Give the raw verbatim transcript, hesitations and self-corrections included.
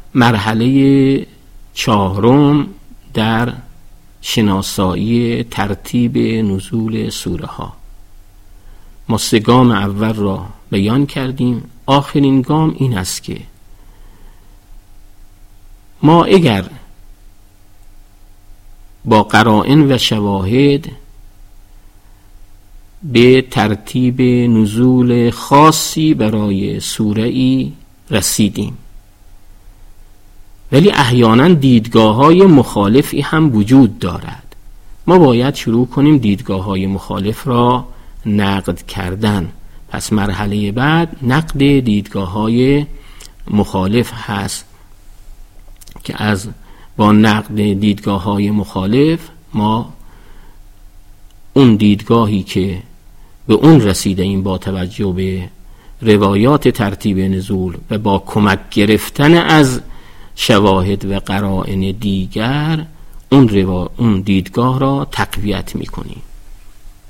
مرحله چهارم در شناسایی ترتیب نزول سوره ها. ما سه گام اول را بیان کردیم. آخرین گام این است که ما اگر با قرائن و شواهد به ترتیب نزول خاصی برای سوره‌ای رسیدیم، ولی احیانا دیدگاه‌های مخالفی هم وجود دارد، ما باید شروع کنیم دیدگاه‌های مخالف را نقد کردن. پس مرحله بعد نقد دیدگاه‌های مخالف هست که از با نقد دیدگاه‌های مخالف ما اون دیدگاهی که به اون رسیده این با توجه به روایات ترتیب نزول و با کمک گرفتن از شواهد و قرائن دیگر اون, روا... اون دیدگاه را تقویت می‌کنیم.